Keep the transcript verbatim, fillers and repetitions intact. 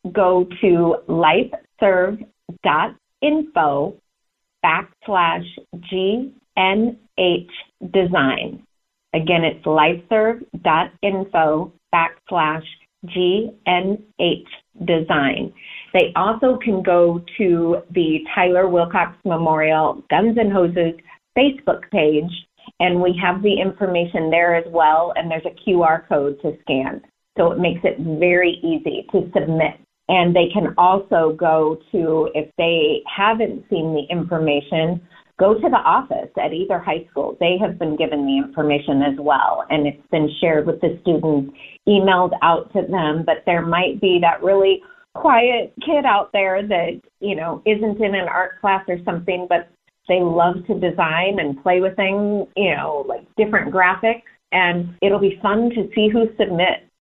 go to lifeserve.info backslash GNH design. Again, it's lifeserve.info backslash GNH design. They also can go to the Tyler Wilcox Memorial Guns and Hoses Facebook page, and we have the information there as well, and there's a Q R code to scan. So it makes it very easy to submit. And they can also go to, if they haven't seen the information, go to the office at either high school. They have been given the information as well, and it's been shared with the students, emailed out to them. But there might be that really quiet kid out there that, you know, isn't in an art class or something, but they love to design and play with things, you know, like different graphics. And it'll be fun to see who submits.